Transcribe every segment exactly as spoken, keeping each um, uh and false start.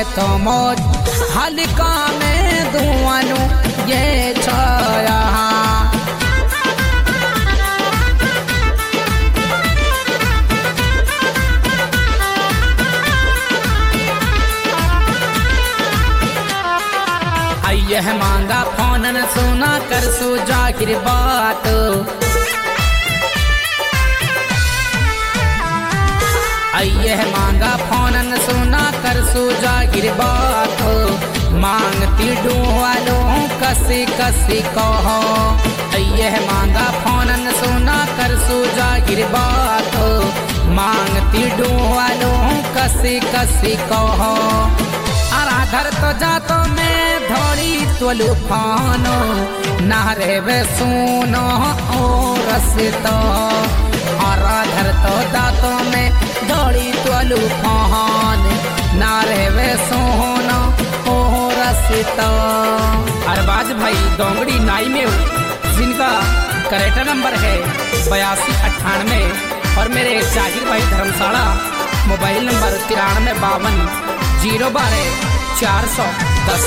लागे तो मौज हल्का में धुआनु ये छाया। यह मांगा फोन न सुना कर सु जाहिर बात, यह मांगा फोन न सुना कर सु जाहिर बात। मांगती डूवालो कसी कसी कहो, यह मांगा फोन न सुना कर सु जाहिर बात। मांगती डूवालो कसी कसी कहो, आराधर तो जातो में धोड़ी तोलू फानो नारे वे सुनो ओ रसितो। आराधर तो जातो में धोड़ी तोलू फान नारे वे सुनो ओ रसितो। अरबाज भाई दोंगड़ी नाई में जिनका करेक्टर नंबर है बयासी अट्ठानवे और मेरे जाहिर भाई धर्मशाला मोबाइल नंबर तिरानवे बावन जीरो बारह चार सौ दस।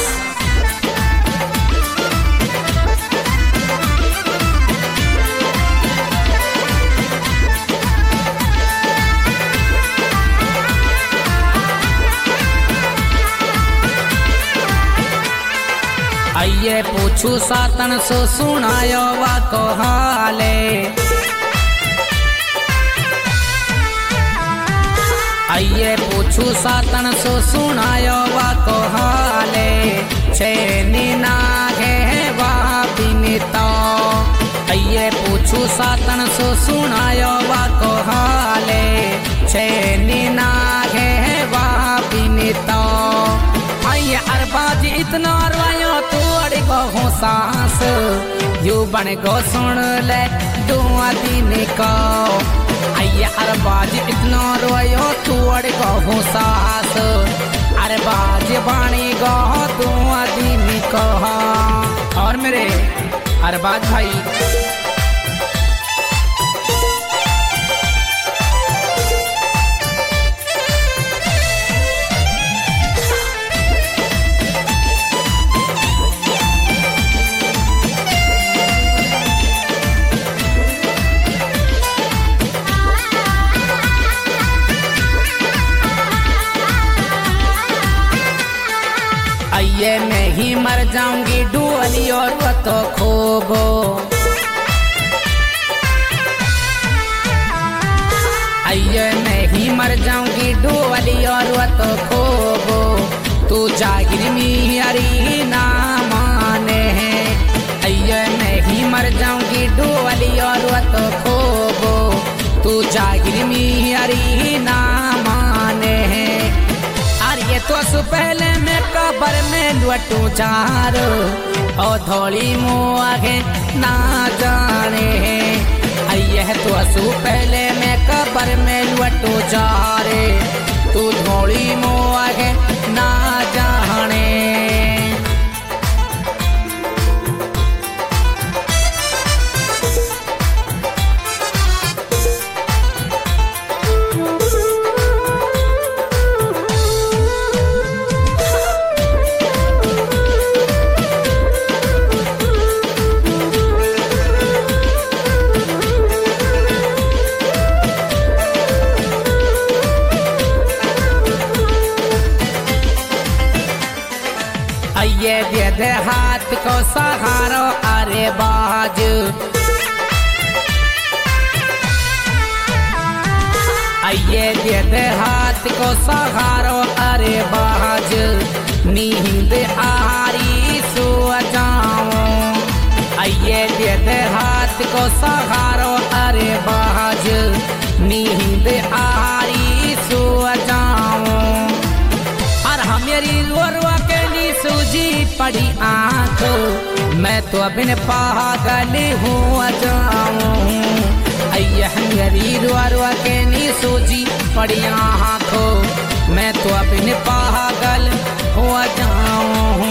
आइए पूछू सातन सो सुनायो वा को हाले, आइए पूछू सातन सो सुनायो वा को हाले। छेनी नागे वा बिनितो, आइए पूछू सातन सो सुनायो वा को हाले। छेनी नागे वा बिनितो, आइए अरबाज इतना रोयो तू अड़ी गो सांस यू बन गो सुन ले दुआ दिन को। आइए अरबाज इतना रोयो तू अड़ गो सास, अरबाज बाणी गो दुआ दिन को। और मेरे अरबाज भाई ये मैं ही मर जाऊंगी डुअली और वो तो खोबो। आइए मैं ही मर जाऊंगी डुअली और वो तो खोबो। तू जागिर मियारी ना माने हैं, आइए मैं ही मर जाऊंगी डुअली और वो तो खोबो। तू जागिर मियारी ना माने हैं, ये तो सु पहले मैं कबर में लुटू चारो और धोली मुँह आगे ना जाने। यह तो सु पहले मैं कबर में लुटू चारे तू धोली मुँह आगे ना जाने। ये दे दे हाथ को सहारो अरे बाज, आइए दे दे हाथ को सहारो अरे बाज। नींद आरी सो जाऊं, आइए दे दे हाथ को सहारो अरे बाज। नींद आरी सो जाऊं, और हमेरी रोरवा के नी सूजी पड़ी आँख मैं तो अबिन पागल हुआ जाऊं। अय्या मेरी रोरवा के नी सूजी पड़ी आँख मैं तो अबिन पागल हुआ जाऊं।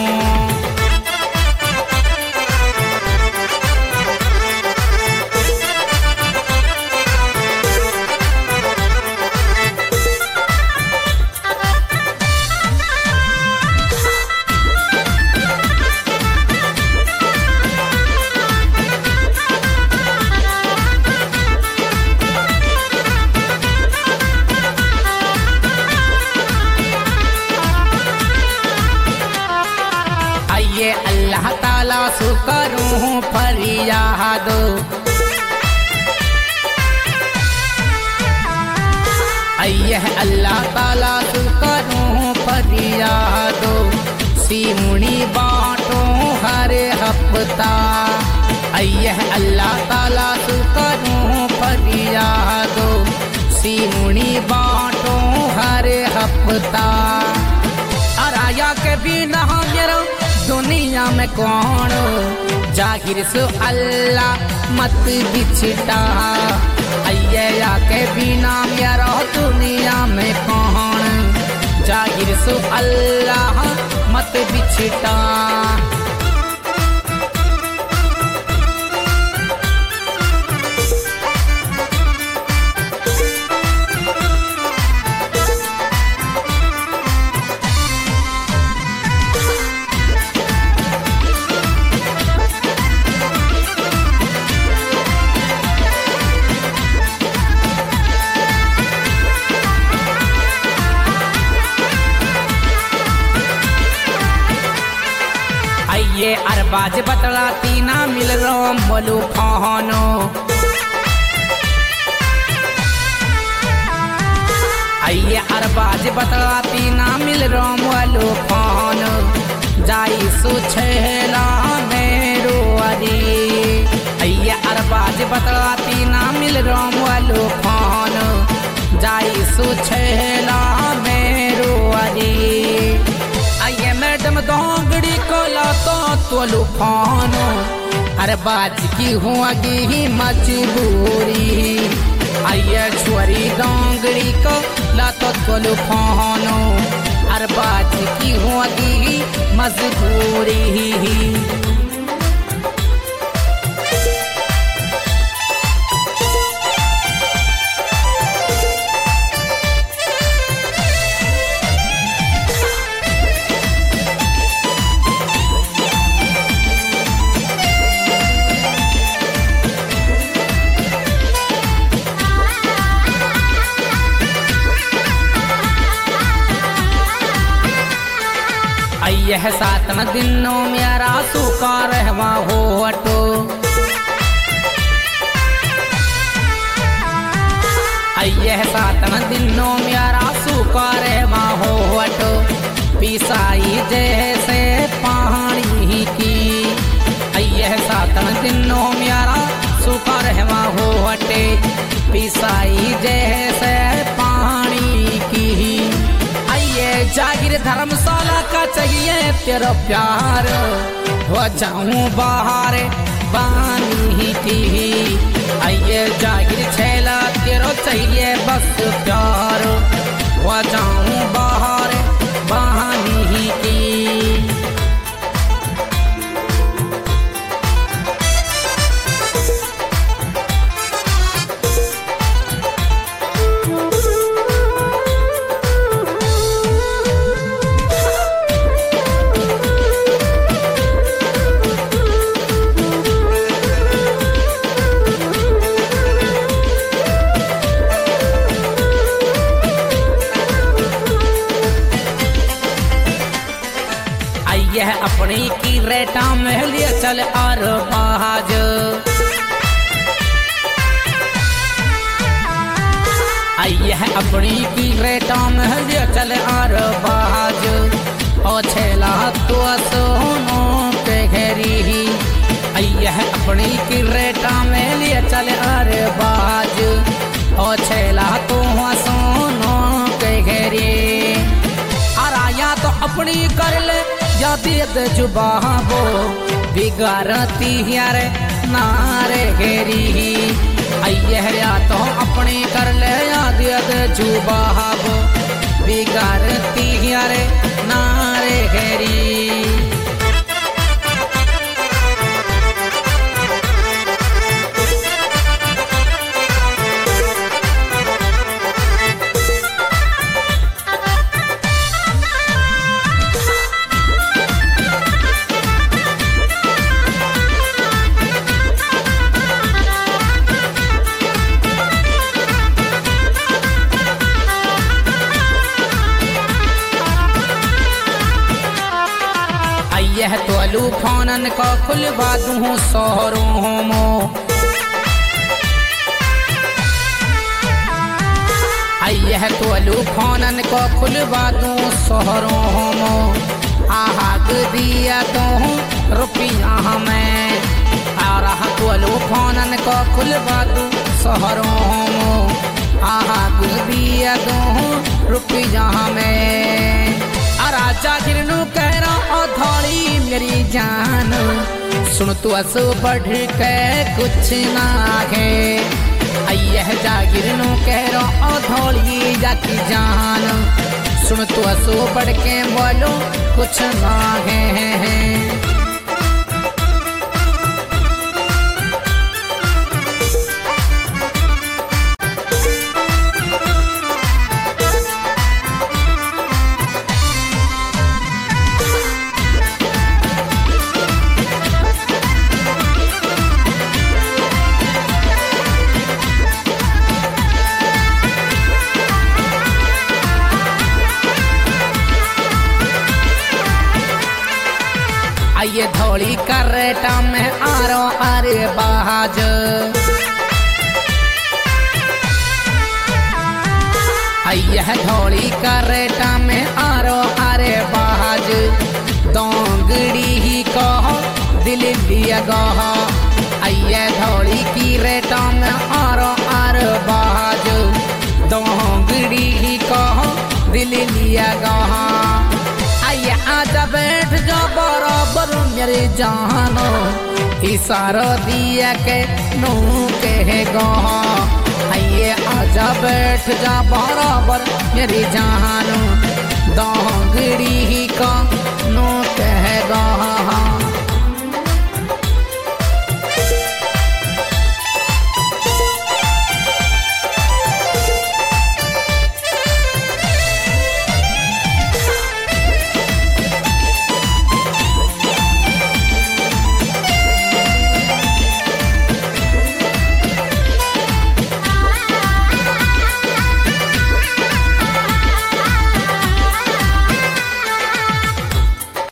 ताला सु करूं फरियाद। अय्यह अल्लाह ताला सु करूं फरियाद। सीमुनी बाटों हर हफ्ता। अय्यह अल्लाह ताला सु करूं फरियाद। सीमुनी बाटों हर हफ्ता। अराया के बिना मेरा दुनिया में कौन, जाहिर सु अल्लाह मत बिछटा। अय्या के बिना मेरा दुनिया में कौन, जाहिर सु अल्लाह मत बिछटा। ये अरबाज बतलाती ना मिल रो मोलू फोनो। आइए अरबाज बतलाती ना मिल रो मोलू फोनो। जाई सुछेला मेरो अरी। आइए अरबाज बतलाती ना मिल रो मोलू फोनो। जाई सुछेला मेरो अरी। आइए मैडम दोंगड़ी को लातो तोलू फोनो। अरबाज की हुआगी मजबूरी। आइए छोरी दोंगड़ी को लातो तोलू फोनो। अरबाज की हुआगी मजबूरी। यह सातन दिनों मेरा सूखा रहवा हो हटो। यह सातन दिनों मेरा सूखा रहवा हो हटो। पिसाई जैसे पानी की। यह सातन दिनों मेरा सूखा रहवा हो हटे। पिसाई जैसे पानी की। जागिर धर्मशाला का चाहिए तेरा प्यार। हो जाऊं बाहर पानी की। आइए जागिर छैला तेरा चाहिए बस प्यार। हो जाऊं बाहर पानी की। यह अपनी की रेटा में लिए चल और बाज। यह अपनी की रेटा में लिए चल और बाज। ओ छेला तो सोनो के घेरी। यह अपनी की रेटा में लिए चल और बाज। ओ छेला तो सोनो के घेरी। अराया तो अपनी कर ले याद जुबाबो। बिगाड़ती यार नारे घेरी। अय्यह या तो अपनी कर ले याद जुबाबो। बिगाड़ती यार नारे घेरी। फोनन को खुलवा दूँ शहरों मो आइए टोलू फोनन को खुलवा दूँ शहरों मो आहाग दिया तो रुपया हमें आ रहा टोलू फोनन को खुलवा दूँ शहरों मो आहाग दिया तो रुपया हमें राजा गिरनू कह रहा धौली मेरी जान सुन तू असो बढ़ के कुछ ना है आइए जागिरनू कह रहा धौली जाकी जान सुन तू असो बढ़ के बोलो कुछ ना है ये धौली करेटा में आरो अरे बाज आइए धौली करेटा में आरो अरे बाज दोंगड़ी ही कहो दिल लिया गहा आइए धौली की रेटा में आरो अरे बाज दोंगड़ी ही कहो दिल लिया गहा आइए आजा बैठ जा बराबर मेरे जानो इशारा दिया के नू के गहा आइए आजा बैठ जा बराबर मेरी जानो दोंगड़ी ही का नू